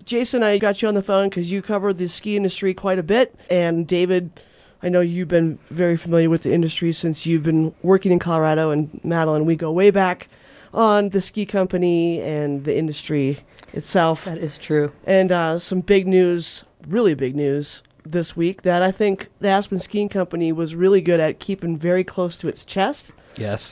Jason, I got you on the phone because you covered the ski industry quite a bit. And David, I know you've been very familiar with the industry since you've been working in Colorado. And Madeline, we go way back on the ski company and the industry itself. That is true. And some big news, really big news this week that I think the Aspen Skiing Company was really good at keeping very close to its chest. Yes.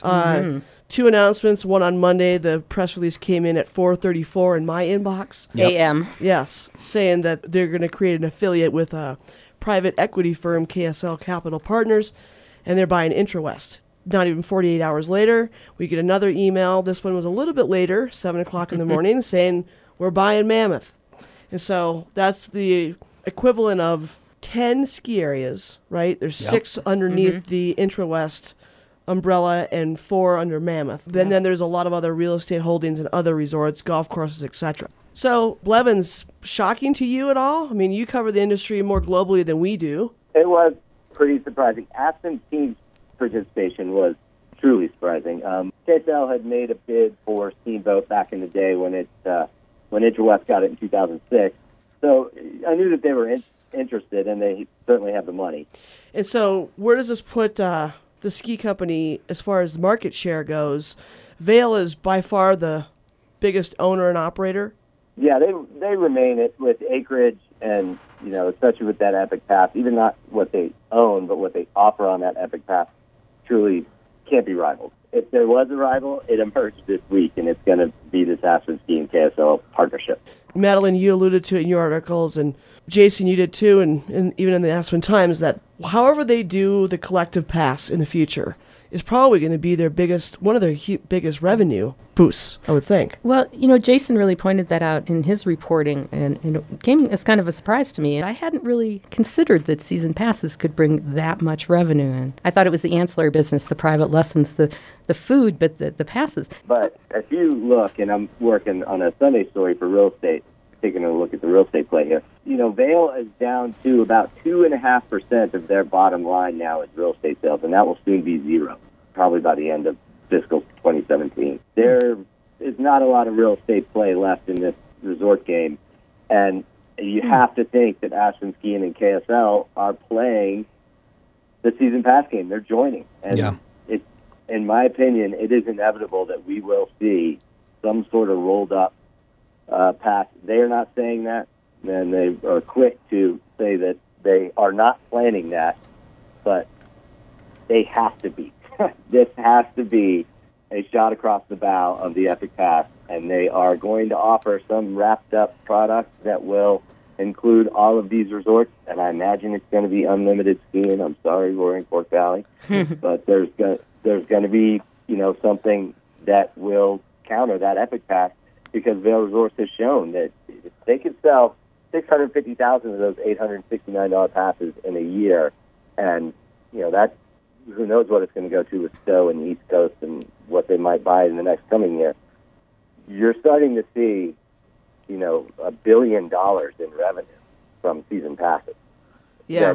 Two announcements, one on Monday. The press release came in at 4:34 in my inbox. Yep. AM. Yes, saying that they're going to create an affiliate with a private equity firm, KSL Capital Partners, and they're buying IntraWest. Not even 48 hours later, we get another email. This one was a little bit later, 7 o'clock in the morning, saying we're buying Mammoth. And so that's the equivalent of 10 ski areas, right? There's 6 underneath the IntraWest umbrella and 4 under Mammoth. Then there's a lot of other real estate holdings and other resorts, golf courses, etc. So, Blevins, shocking to you at all? I mean, you cover the industry more globally than we do. It was pretty surprising. Aspen Team's participation was truly surprising. KSL had made a bid for Steamboat back in the day when IntraWest got it in 2006. So I knew that they were interested, and they certainly have the money. And so where does this put the ski company as far as market share goes? Vail is by far the biggest owner and operator. Yeah, they remain it with acreage and, especially with that Epic Pass, even not what they own, but what they offer on that Epic Pass truly can't be rivaled. If there was a rival, it emerged this week, and it's going to be this Aspen Ski and KSL partnership. Madeline, you alluded to it in your articles, and Jason, you did too, and even in the Aspen Times, that however they do the collective pass in the future is probably going to be one of their biggest revenue boosts, I would think. Well, Jason really pointed that out in his reporting, and it came as kind of a surprise to me. And I hadn't really considered that season passes could bring that much revenue in. I thought it was the ancillary business, the private lessons, the food, but the passes. But if you look, and I'm working on a Sunday story for real estate, taking a look at the real estate play here, Vail is down to about 2.5% of their bottom line now is real estate sales, and that will soon be zero, probably by the end of fiscal 2017. There is not a lot of real estate play left in this resort game, and you have to think that Aspen Skiing and KSL are playing the season pass game. They're joining, and in my opinion, it is inevitable that we will see some sort of rolled up pass. They are not saying that, and they are quick to say that they are not planning that, but they have to be. This has to be a shot across the bow of the Epic Pass, and they are going to offer some wrapped-up product that will include all of these resorts, and I imagine it's going to be unlimited skiing. I'm sorry, we're in Cork Valley, but there's going to be something that will counter that Epic Pass, because Vail Resorts has shown that if they could sell 650,000 of those $869 passes in a year, and that, who knows what it's going to go to with Stowe and the East Coast and what they might buy in the next coming year. You're starting to see, $1 billion in revenue from season passes. Yeah.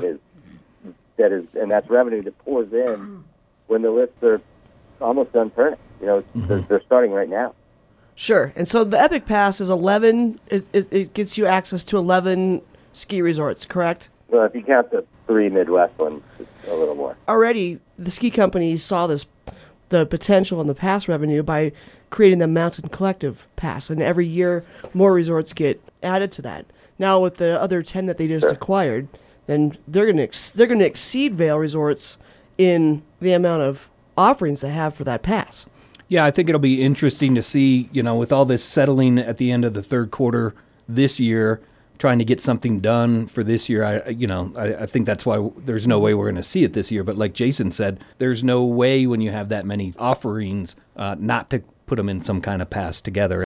That is, and that's revenue that pours in when the lists are almost done turning. They're starting right now. Sure. And so the Epic Pass is 11, it gets you access to 11 ski resorts, correct? Well, if you count the 3 Midwest ones, it's a little more. Already, the ski company saw the potential in the pass revenue by creating the Mountain Collective Pass, and every year more resorts get added to that. Now with the other 10 that they just acquired, then they're going to exceed Vail Resorts in the amount of offerings they have for that pass. Yeah, I think it'll be interesting to see, with all this settling at the end of the third quarter this year, trying to get something done for this year. I think that's why there's no way we're going to see it this year. But like Jason said, there's no way when you have that many offerings not to put them in some kind of pass together.